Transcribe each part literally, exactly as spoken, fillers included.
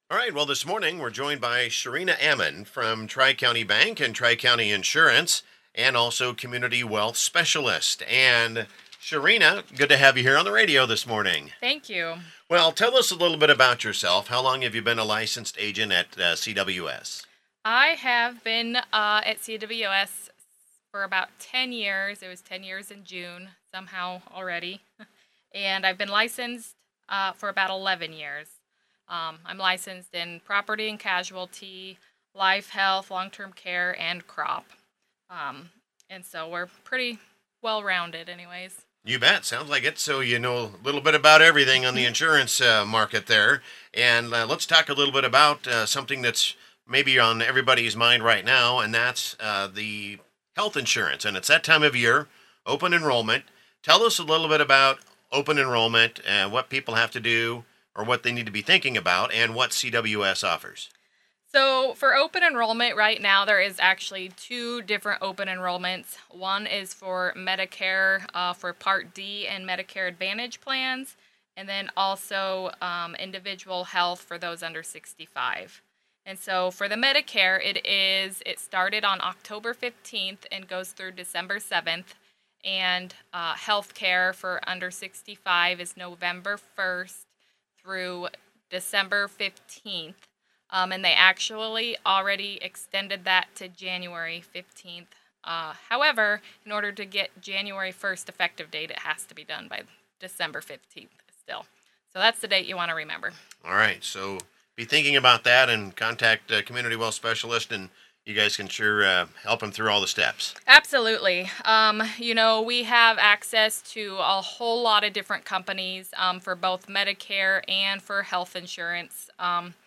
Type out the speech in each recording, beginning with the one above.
All right. Well, this morning we're joined by Sharina Ammon from Tri County Bank and Tri County Insurance, and also Community Wealth Specialist. And Sharina, good to have you here on the radio this morning. Thank you. Well, tell us a little bit about yourself. How long have you been a licensed agent at uh, C W S? I have been uh, at C W S for about ten years. It was ten years in June, somehow already. And I've been licensed uh, for about eleven years. Um, I'm licensed in property and casualty, life, health, long term care, and crop. Um, and so we're pretty well rounded, anyways. You bet. Sounds like it. So you know a little bit about everything on the insurance uh, market there. And uh, let's talk a little bit about uh, something that's maybe on everybody's mind right now, and that's uh, the health insurance. And it's that time of year, open enrollment. Tell us a little bit about open enrollment and what people have to do or what they need to be thinking about and what C W S offers. So for open enrollment right now, there is actually two different open enrollments. One is for Medicare uh, for Part D and Medicare Advantage plans, and then also um, individual health for those under sixty-five. And so for the Medicare, it is it started on October fifteenth and goes through December seventh. And uh, health care for under sixty-five is November first through December fifteenth. Um, and they actually already extended that to January fifteenth. Uh, however, in order to get January first effective date, it has to be done by December fifteenth still. So that's the date you want to remember. All right. So be thinking about that and contact a community wealth specialist, and you guys can sure uh, help them through all the steps. Absolutely. Um, you know, we have access to a whole lot of different companies um, for both Medicare and for health insurance. Um,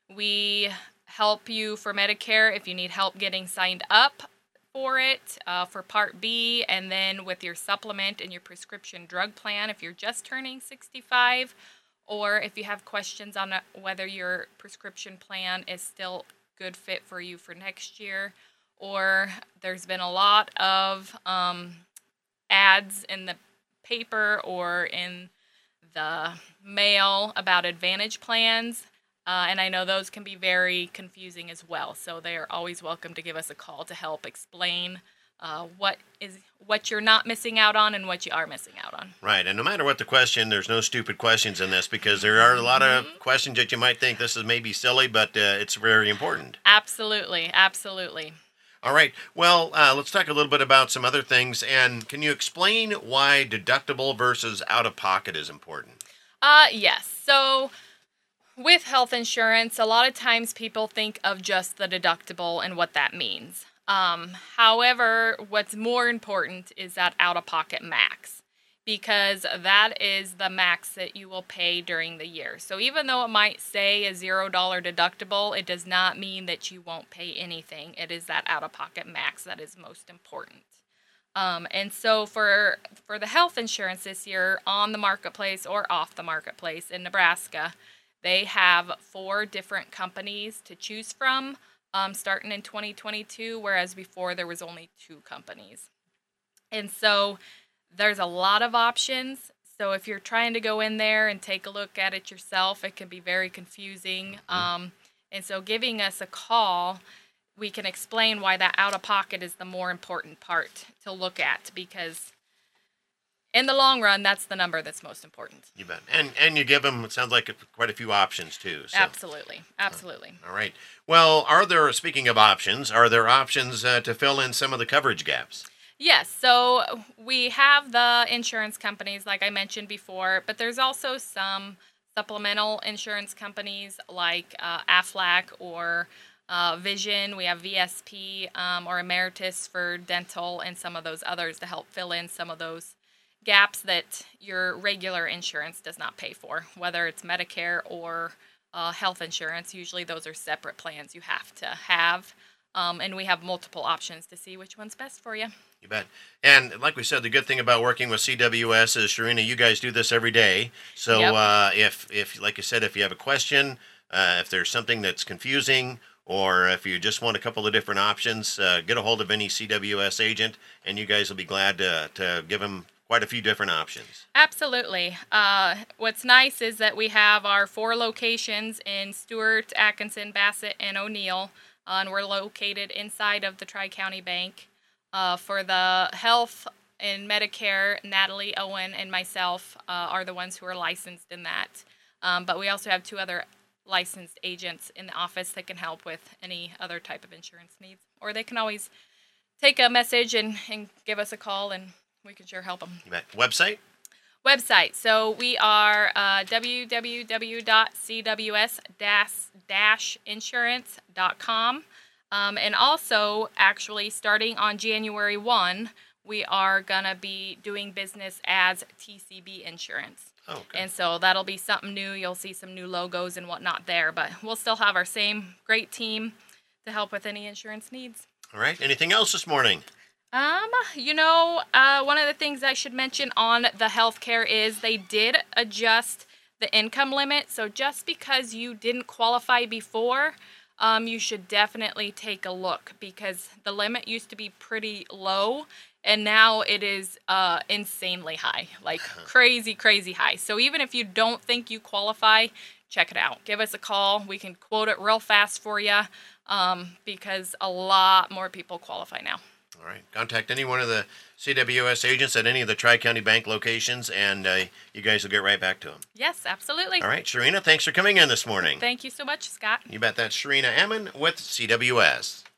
We help you for Medicare if you need help getting signed up for it, uh, for Part B, and then with your supplement and your prescription drug plan if you're just turning sixty-five, or if you have questions on uh, whether your prescription plan is still good fit for you for next year, or there's been a lot of um, ads in the paper or in the mail about Advantage plans. Uh, and I know those can be very confusing as well. So they are always welcome to give us a call to help explain uh, what is what you're not missing out on and what you are missing out on. Right. And no matter what the question, there's no stupid questions in this because there are a lot of Mhm. questions that you might think this is maybe silly, but uh, it's very important. Absolutely, absolutely. All right. Well, uh, let's talk a little bit about some other things. And can you explain why deductible versus out of pocket is important? Uh, yes. So with health insurance, a lot of times people think of just the deductible and what that means. Um, however, what's more important is that out-of-pocket max, because that is the max that you will pay during the year. So even though it might say a zero dollar deductible, it does not mean that you won't pay anything. It is that out-of-pocket max that is most important. Um, and so for for the health insurance this year on the marketplace or off the marketplace in Nebraska, they have four different companies to choose from, um, starting in twenty twenty-two, whereas before there was only two companies. And so there's a lot of options. So if you're trying to go in there and take a look at it yourself, it can be very confusing. Um, and so giving us a call, we can explain why that out of pocket is the more important part to look at, because in the long run, that's the number that's most important. You bet. And and you give them, it sounds like, quite a few options too. So. Absolutely. Absolutely. All right. Well, are there, speaking of options, are there options uh, to fill in some of the coverage gaps? Yes, so we have the insurance companies, like I mentioned before, but there's also some supplemental insurance companies like uh, Aflac or uh, Vision. We have V S P um, or Emeritus for dental and some of those others to help fill in some of those gaps that your regular insurance does not pay for, whether it's Medicare or uh, health insurance. Usually those are separate plans you have to have, um, and we have multiple options to see which one's best for you. You bet. And like we said, the good thing about working with C W S is, Sharina, you guys do this every day. So Yep. uh, if, if, like I said, if you have a question, uh, if there's something that's confusing, or if you just want a couple of different options, uh, get a hold of any C W S agent, and you guys will be glad to, to give them quite a few different options. Absolutely. Uh, what's nice is that we have our four locations in Stewart, Atkinson, Bassett, and O'Neill, uh, and we're located inside of the Tri-County Bank. Uh, for the health and Medicare, Natalie Owen and myself uh, are the ones who are licensed in that. Um, but we also have two other licensed agents in the office that can help with any other type of insurance needs. Or they can always take a message and, and give us a call, and we can sure help them. You bet. Website? Website. So we are uh, w w w dot c w s dash insurance dot com. Um, and also, actually, starting on January first, we are going to be doing business as T C B Insurance. Oh, okay. And so that'll be something new. You'll see some new logos and whatnot there, but we'll still have our same great team to help with any insurance needs. All right. Anything else this morning? Um, you know, uh, one of the things I should mention on the healthcare is they did adjust the income limit. So just because you didn't qualify before, um, you should definitely take a look, because the limit used to be pretty low and now it is uh, insanely high, like crazy, crazy high. So even if you don't think you qualify, check it out. Give us a call. We can quote it real fast for you, um, because a lot more people qualify now. All right. Contact any one of the C W S agents at any of the Tri-County Bank locations, and uh, you guys will get right back to them. Yes, absolutely. All right, Sharina, thanks for coming in this morning. Thank you so much, Scott. You bet. That's Sharina Ammon with C W S.